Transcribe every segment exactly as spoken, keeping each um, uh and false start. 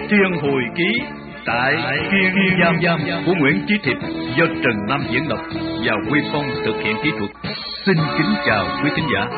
Thiên Hồi Ký tại Kiên Giam Giam của Nguyễn Chí Thiệp do Trần Nam diễn đọc và Quy Phong thực hiện kỹ thuật. Xin kính chào quý thính giả.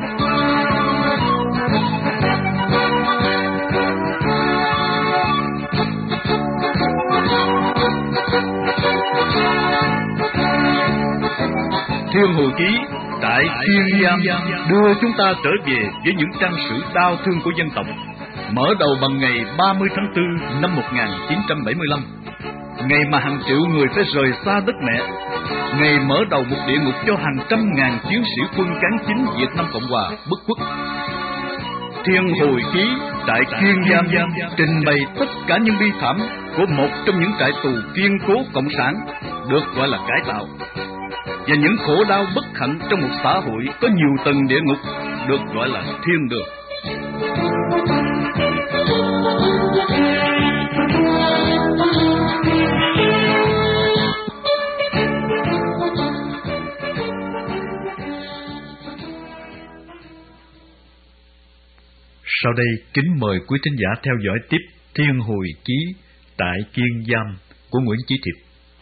Thiên Hồi Ký tại Kiên Giam đưa chúng ta trở về với những trang sử đau thương của dân tộc. Mở đầu bằng ngày ba mươi tháng tư năm một nghìn chín trăm bảy mươi lăm, ngày mà hàng triệu người phải rời xa đất mẹ, ngày mở đầu một địa ngục cho hàng trăm ngàn chiến sĩ quân cán chính Việt Nam Cộng Hòa bất khuất. Thiên Hồi Ký tại Kiên Giam trình bày tất cả những bi thảm của một trong những trại tù kiên cố cộng sản được gọi là cải tạo, và những khổ đau bất hạnh trong một xã hội có nhiều tầng địa ngục được gọi là thiên đường. Sau đây kính mời quý thính giả theo dõi tiếp Thiên Hồi Ký tại Kiên Giam của Nguyễn Chí Thiệp.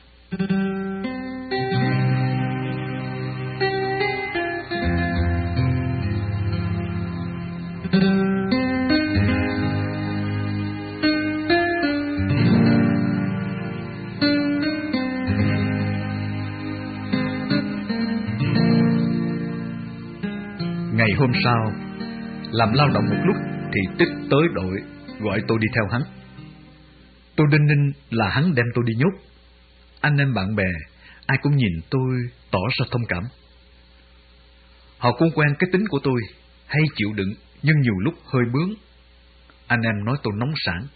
Ngày hôm sau, làm lao động một lúc thì Tích tới đội gọi tôi đi theo hắn. Tôi đinh ninh là hắn đem tôi đi nhốt. Anh em bạn bè ai cũng nhìn tôi tỏ ra thông cảm. Họ cũng quen cái tính của tôi, hay chịu đựng nhưng nhiều lúc hơi bướng. Anh em nói tôi nóng sảng.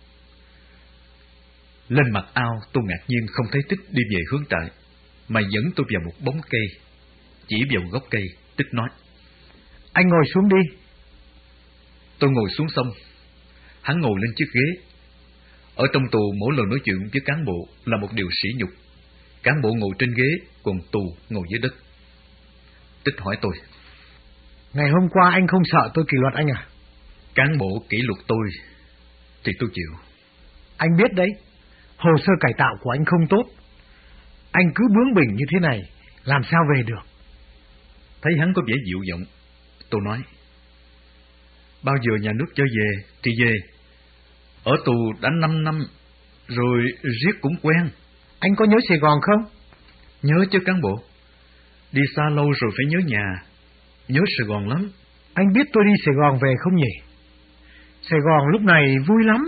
Lên mặt ao, tôi ngạc nhiên không thấy Tích đi về hướng trại, mà dẫn tôi vào một bóng cây. Chỉ vào gốc cây, Tích nói: "Anh ngồi xuống đi." Tôi ngồi xuống xong, hắn ngồi lên chiếc ghế. Ở trong tù, mỗi lần nói chuyện với cán bộ là một điều sỉ nhục. Cán bộ ngồi trên ghế, còn tù ngồi dưới đất. Tích hỏi tôi: "Ngày hôm qua anh không sợ tôi kỷ luật anh à?" Cán bộ kỷ luật tôi thì tôi chịu. "Anh biết đấy, hồ sơ cải tạo của anh không tốt. Anh cứ bướng bỉnh như thế này, làm sao về được?" Thấy hắn có vẻ dịu giọng, tôi nói: "Bao giờ nhà nước cho về thì về. Ở tù đã năm năm rồi, riết cũng quen." "Anh có nhớ Sài Gòn không?" "Nhớ chứ cán bộ. Đi xa lâu rồi phải nhớ nhà. Nhớ Sài Gòn lắm." "Anh biết tôi đi Sài Gòn về không nhỉ? Sài Gòn lúc này vui lắm."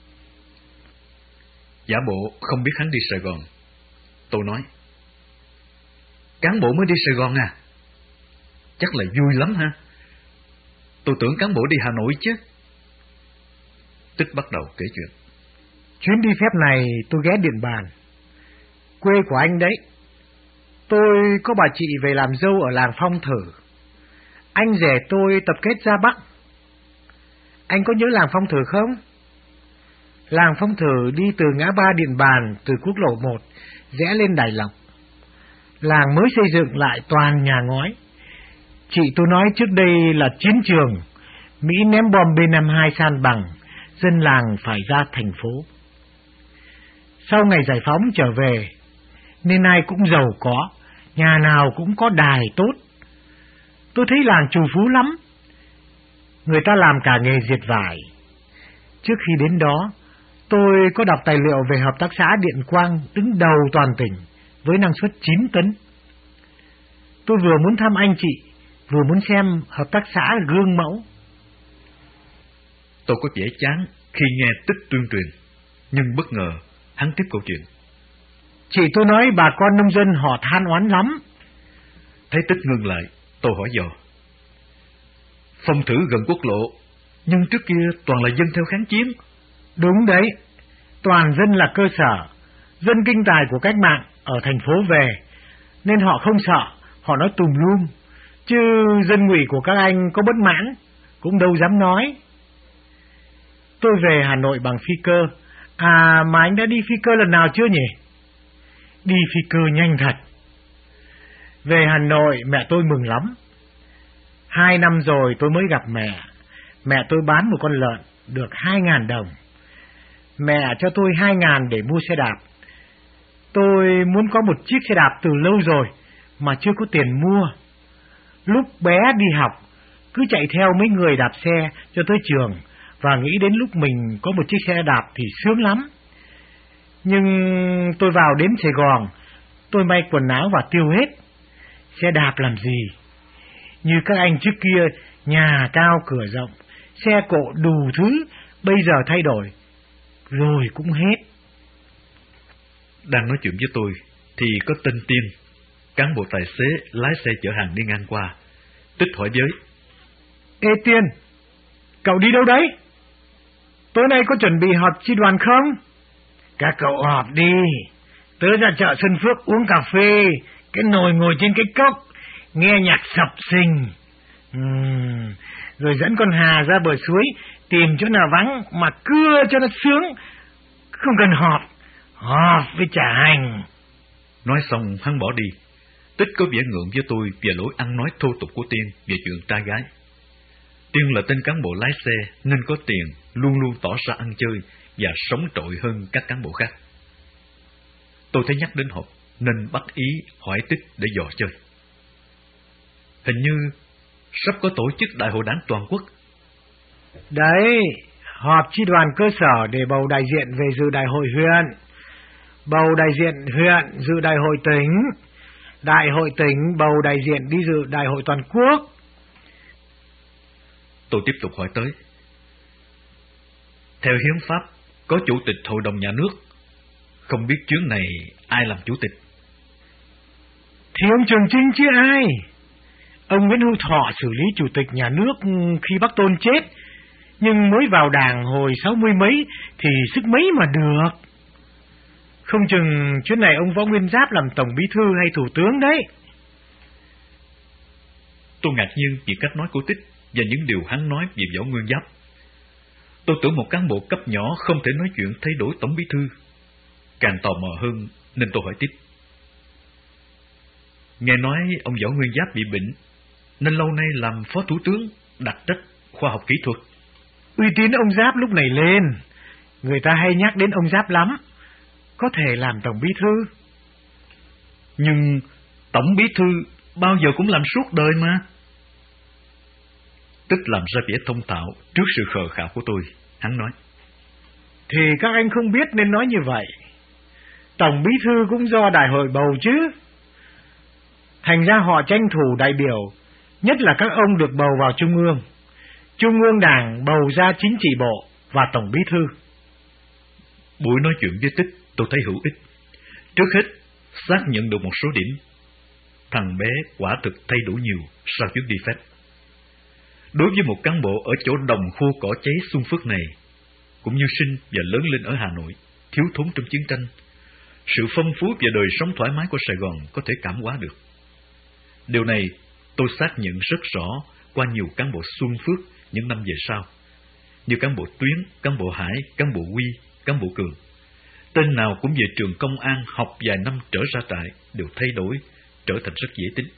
Giả bộ không biết hắn đi Sài Gòn. Tôi nói: "Cán bộ mới đi Sài Gòn à? Chắc là vui lắm ha. Tôi tưởng cán bộ đi Hà Nội chứ." Tích bắt đầu kể chuyện. "Chuyến đi phép này tôi ghé Điện Bàn, quê của anh đấy. Tôi có bà chị về làm dâu ở làng Phong Thử. Anh rể tôi tập kết ra Bắc. Anh có nhớ làng Phong Thử không? Làng Phong Thử đi từ ngã ba Điện Bàn, từ quốc lộ một, rẽ lên Đại Lộc. Làng mới xây dựng lại toàn nhà ngói. Chị tôi nói trước đây là chiến trường, Mỹ ném bom B năm mươi hai san bằng, dân làng phải ra thành phố. Sau ngày giải phóng trở về, nên ai cũng giàu có, nhà nào cũng có đài tốt. Tôi thấy làng trù phú lắm. Người ta làm cả nghề dệt vải. Trước khi đến đó, tôi có đọc tài liệu về hợp tác xã Điện Quang đứng đầu toàn tỉnh với năng suất chín tấn. Tôi vừa muốn thăm anh chị, vừa muốn xem hợp tác xã gương mẫu." Tôi có vẻ chán khi nghe Tích tuyên truyền, nhưng bất ngờ hắn tiếp câu chuyện. "Chị tôi nói bà con nông dân họ than oán lắm." Thấy Tích ngừng lại, tôi hỏi dò: "Phong Thử gần quốc lộ, nhưng trước kia toàn là dân theo kháng chiến." "Đúng đấy, toàn dân là cơ sở, dân kinh tài của cách mạng ở thành phố về, nên họ không sợ, họ nói tùm lum. Chứ dân ngụy của các anh có bất mãn, cũng đâu dám nói." "Tôi về Hà Nội bằng phi cơ. À mà anh đã đi phi cơ lần nào chưa nhỉ?" "Đi phi cơ nhanh thật. Về Hà Nội mẹ tôi mừng lắm. Hai năm rồi tôi mới gặp mẹ. Mẹ tôi bán một con lợn được hai ngàn đồng. mẹ cho tôi hai ngàn để mua xe đạp. Tôi muốn có một chiếc xe đạp từ lâu rồi mà chưa có tiền mua. Lúc bé đi học, cứ chạy theo mấy người đạp xe cho tới trường và nghĩ đến lúc mình có một chiếc xe đạp thì sướng lắm. Nhưng tôi vào đến Sài Gòn, tôi may quần áo và tiêu hết. Xe đạp làm gì? Như các anh trước kia, nhà cao cửa rộng, xe cộ đủ thứ, bây giờ thay đổi, rồi cũng hết. Đang nói chuyện với tôi, thì có tên Tiên, cán bộ tài xế lái xe chở hàng đi ngang qua. Tích hỏi với: Ê Tiên, cậu đi đâu đấy? Tối nay có chuẩn bị họp chi đoàn không? Các cậu họp đi, tớ ra chợ Xuân Phước uống cà phê, cái nồi ngồi trên cái cốc, nghe nhạc sập sình. Uhm, rồi dẫn con Hà ra bờ suối, tìm chỗ nào vắng mà cưa cho nó sướng, không cần họp, họp với trả hành. Nói xong hắn bỏ đi. Tích có vẻ ngượng với tôi về lỗi ăn nói thô tục của Tiên về chuyện trai gái. Tiên là tên cán bộ lái xe nên có tiền, luôn luôn tỏ ra ăn chơi và sống trội hơn các cán bộ khác. Tôi thấy nhắc đến họp nên bắt ý hỏi Tích để dò chơi. Hình như sắp có tổ chức đại hội đảng toàn quốc. Đấy, họp chi đoàn cơ sở để bầu đại diện về dự đại hội huyện, bầu đại diện huyện dự đại hội tỉnh, đại hội tỉnh bầu đại diện đi dự đại hội toàn quốc. Tôi tiếp tục hỏi tới. Theo hiến pháp, có chủ tịch hội đồng nhà nước. Không biết chuyến này ai làm chủ tịch? Thì ông Trường Chinh chứ ai. Ông Nguyễn Hữu Thọ xử lý chủ tịch nhà nước khi Bác Tôn chết, nhưng mới vào đảng hồi sáu mươi mấy thì sức mấy mà được. Không chừng chuyến này ông Võ Nguyên Giáp làm tổng bí thư hay thủ tướng đấy. Tôi ngạc nhiên vì cách nói của Tích và những điều hắn nói về Võ Nguyên Giáp. Tôi tưởng một cán bộ cấp nhỏ không thể nói chuyện thay đổi tổng bí thư. Càng tò mò hơn nên tôi hỏi tiếp. Nghe nói ông Võ Nguyên Giáp bị bệnh nên lâu nay làm phó thủ tướng đặc trách khoa học kỹ thuật. Uy tín ông Giáp lúc này lên, người ta hay nhắc đến ông Giáp lắm, có thể làm tổng bí thư. Nhưng tổng bí thư bao giờ cũng làm suốt đời mà. Tích làm ra vẻ thông thạo trước sự khờ khạo của tôi. Hắn nói: Thì các anh không biết nên nói như vậy. Tổng bí thư cũng do đại hội bầu chứ. Thành ra họ tranh thủ đại biểu, nhất là các ông được bầu vào Trung ương. Trung ương Đảng bầu ra chính trị bộ và tổng bí thư. Buổi nói chuyện với Tích tôi thấy hữu ích. Trước hết, xác nhận được một số điểm. Thằng bé quả thực thay đổi nhiều sau chuyến đi phép. Đối với một cán bộ ở chỗ đồng khô cỏ cháy Xuân Phước này, cũng như sinh và lớn lên ở Hà Nội, thiếu thốn trong chiến tranh, sự phong phú và đời sống thoải mái của Sài Gòn có thể cảm hóa được. Điều này tôi xác nhận rất rõ qua nhiều cán bộ Xuân Phước những năm về sau, như cán bộ Tuyến, cán bộ Hải, cán bộ Huy, cán bộ Cường. Tên nào cũng về trường công an học vài năm trở ra trại đều thay đổi, trở thành rất dễ tính.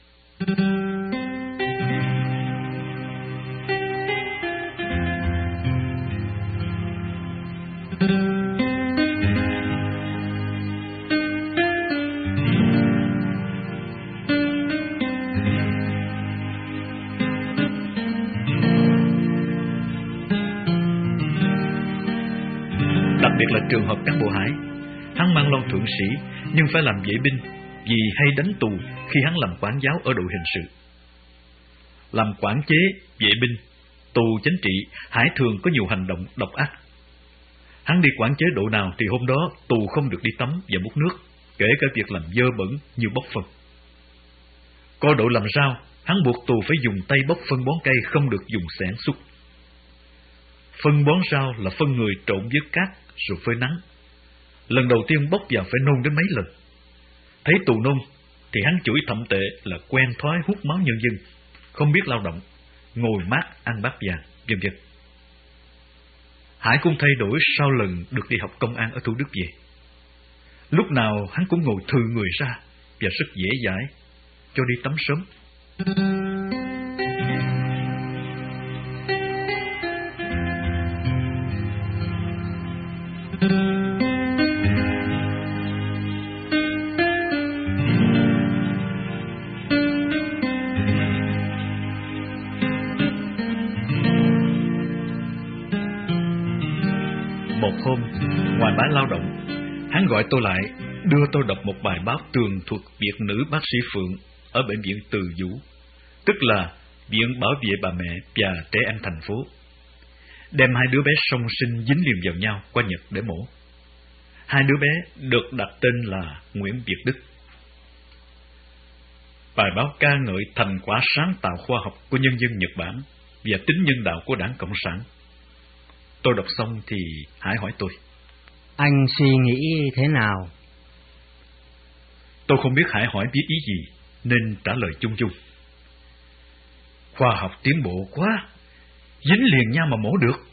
Đặc biệt là trường hợp cán bộ Hải. Hắn mang lon thượng sĩ nhưng phải làm vệ binh vì hay đánh tù khi hắn làm quản giáo ở đội hình sự. Làm quản chế, vệ binh, tù chính trị, Hải thường có nhiều hành động độc ác. Hắn đi quản chế độ nào thì hôm đó tù không được đi tắm và múc nước, kể cả việc làm dơ bẩn như bốc phân. Có độ làm sao, hắn buộc tù phải dùng tay bốc phân bón cây, không được dùng xẻng xúc. Phân bón rau là phân người trộn với cát rồi phơi nắng. Lần đầu tiên bốc vào phải nôn đến mấy lần. Thấy tù nôn thì hắn chửi thậm tệ là quen thói hút máu nhân dân, không biết lao động, ngồi mát ăn bát vàng, vân vân. Hải cũng thay đổi sau lần được đi học công an ở Thủ Đức về. Lúc nào hắn cũng ngồi thừ người ra và rất dễ dãi, cho đi tắm sớm. gọi tôi lại, đưa tôi đọc một bài báo tường thuật việc nữ bác sĩ Phượng ở bệnh viện Từ Vũ, tức là Viện Bảo vệ bà mẹ và trẻ em thành phố, đem hai đứa bé song sinh dính liền vào nhau qua Nhật để mổ. Hai đứa bé được đặt tên là Nguyễn Việt Đức. Bài báo ca ngợi thành quả sáng tạo khoa học của nhân dân Nhật Bản và tính nhân đạo của Đảng Cộng sản. Tôi đọc xong thì Hải hỏi tôi: Anh suy nghĩ thế nào? Tôi không biết Hải hỏi biết ý gì, nên trả lời chung chung: Khoa học tiến bộ quá, dính liền nhau mà mổ được.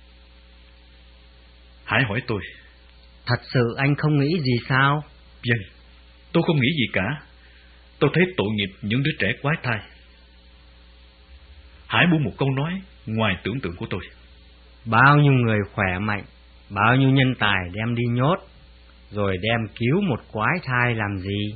Hải hỏi tôi: Thật sự anh không nghĩ gì sao? Vâng, tôi không nghĩ gì cả. Tôi thấy tội nghiệp những đứa trẻ quái thai. Hải buông một câu nói ngoài tưởng tượng của tôi: Bao nhiêu người khỏe mạnh, bao nhiêu nhân tài đem đi nhốt, rồi đem cứu một quái thai làm gì?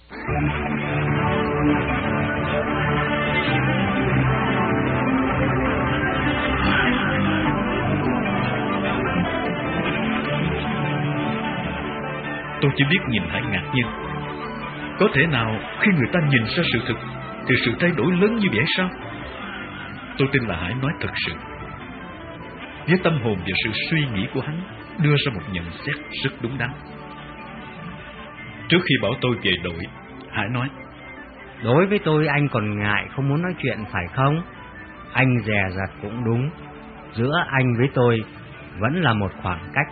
Tôi chỉ biết nhìn Hải ngạc nhiên. Có thể nào khi người ta nhìn ra sự thực thì sự thay đổi lớn như vậy sao? Tôi tin là Hải nói thật sự. Với tâm hồn và sự suy nghĩ của hắn đưa ra một nhận xét rất đúng đắn. Trước khi bảo tôi về đội, Hải nói: Đối với tôi anh còn ngại không muốn nói chuyện phải không? Anh dè dặt cũng đúng. Giữa anh với tôi vẫn là một khoảng cách.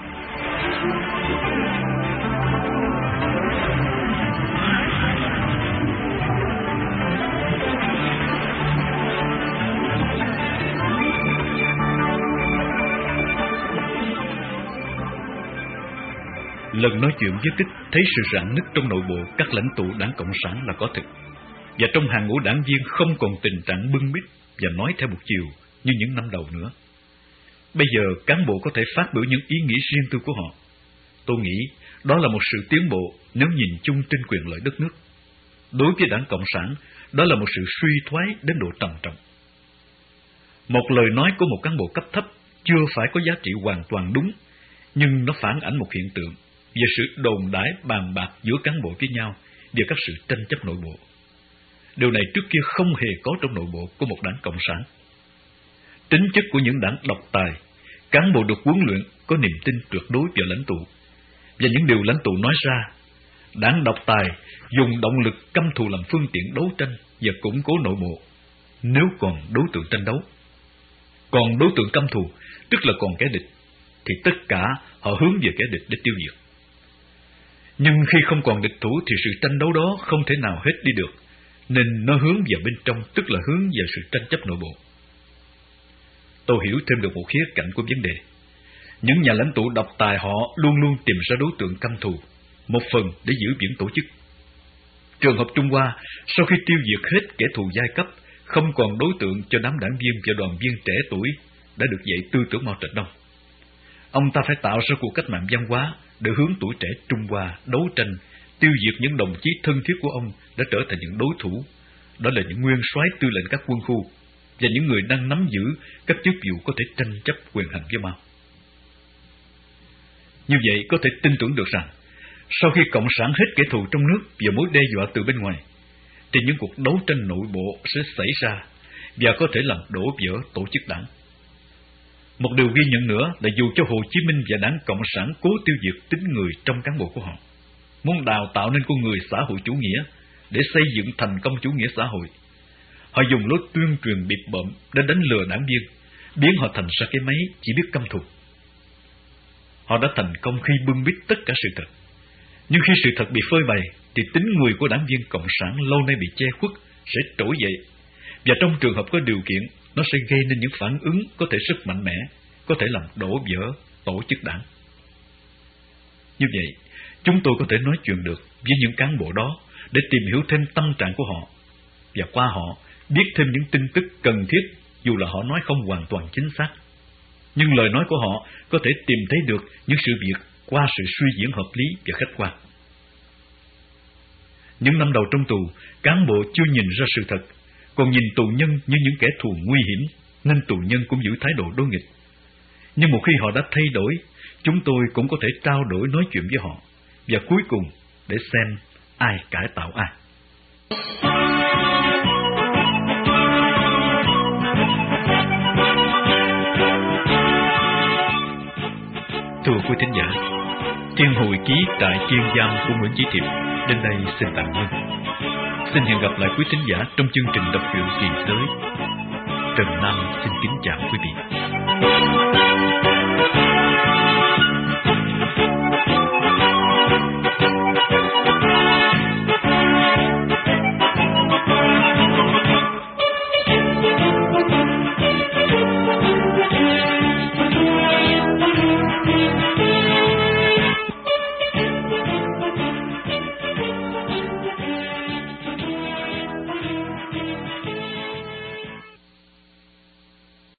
Lần nói chuyện với Tích thấy sự rạn nứt trong nội bộ các lãnh tụ Đảng Cộng sản là có thực, và trong hàng ngũ đảng viên không còn tình trạng bưng bít và nói theo một chiều như những năm đầu nữa. Bây giờ cán bộ có thể phát biểu những ý nghĩ riêng tư của họ. Tôi nghĩ đó là một sự tiến bộ nếu nhìn chung trên quyền lợi đất nước. Đối với Đảng Cộng sản, đó là một sự suy thoái đến độ trầm trọng. Một lời nói của một cán bộ cấp thấp chưa phải có giá trị hoàn toàn đúng, nhưng nó phản ảnh một hiện tượng về sự đồn đãi bàn bạc giữa cán bộ với nhau và các sự tranh chấp nội bộ. Điều này trước kia không hề có trong nội bộ của một đảng Cộng sản. Tính chất của những đảng độc tài, cán bộ được huấn luyện có niềm tin tuyệt đối vào lãnh tụ, và những điều lãnh tụ nói ra. Đảng độc tài dùng động lực căm thù làm phương tiện đấu tranh và củng cố nội bộ, nếu còn đối tượng tranh đấu. Còn đối tượng căm thù, tức là còn kẻ địch, thì tất cả họ hướng về kẻ địch để tiêu diệt. Nhưng khi không còn địch thủ thì sự tranh đấu đó không thể nào hết đi được, nên nó hướng vào bên trong, tức là hướng vào sự tranh chấp nội bộ. Tôi hiểu thêm được một khía cạnh của vấn đề. Những nhà lãnh tụ độc tài họ luôn luôn tìm ra đối tượng căm thù, một phần để giữ vững tổ chức. Trường hợp Trung Hoa, sau khi tiêu diệt hết kẻ thù giai cấp, không còn đối tượng cho đám đảng viên và đoàn viên trẻ tuổi đã được dạy tư tưởng Mao Trạch Đông. Ông ta phải tạo ra cuộc cách mạng văn hóa để hướng tuổi trẻ Trung Hoa đấu tranh, tiêu diệt những đồng chí thân thiết của ông đã trở thành những đối thủ. Đó là những nguyên soái tư lệnh các quân khu và những người đang nắm giữ các chức vụ có thể tranh chấp quyền hành với Mao. Như vậy có thể tin tưởng được rằng, sau khi Cộng sản hết kẻ thù trong nước và mối đe dọa từ bên ngoài, thì những cuộc đấu tranh nội bộ sẽ xảy ra và có thể làm đổ vỡ tổ chức đảng. Một điều ghi nhận nữa là dù cho Hồ Chí Minh và Đảng Cộng sản cố tiêu diệt tính người trong cán bộ của họ, muốn đào tạo nên con người xã hội chủ nghĩa để xây dựng thành công chủ nghĩa xã hội, họ dùng lối tuyên truyền bịp bợm để đánh lừa đảng viên, biến họ thành ra cái máy chỉ biết căm thù. Họ đã thành công khi bưng bít tất cả sự thật, nhưng khi sự thật bị phơi bày thì tính người của đảng viên Cộng sản lâu nay bị che khuất sẽ trỗi dậy, và trong trường hợp có điều kiện, nó sẽ gây nên những phản ứng có thể rất mạnh mẽ, có thể làm đổ vỡ tổ chức đảng. Như vậy, chúng tôi có thể nói chuyện được với những cán bộ đó để tìm hiểu thêm tâm trạng của họ, và qua họ biết thêm những tin tức cần thiết dù là họ nói không hoàn toàn chính xác. Nhưng lời nói của họ có thể tìm thấy được những sự việc qua sự suy diễn hợp lý và khách quan. Những năm đầu trong tù, cán bộ chưa nhìn ra sự thật, còn nhìn tù nhân như những kẻ thù nguy hiểm, nên tù nhân cũng giữ thái độ đối nghịch. Nhưng một khi họ đã thay đổi, chúng tôi cũng có thể trao đổi nói chuyện với họ, và cuối cùng để xem ai cải tạo ai. Thưa quý thính giả, chương hồi ký tại Kiên Giam của Nguyễn Chí Thiệp đến đây xin tạm ngưng. Xin hẹn gặp lại quý thính giả trong chương trình đọc truyện kỳ tới. Trần Nam xin kính chào quý vị.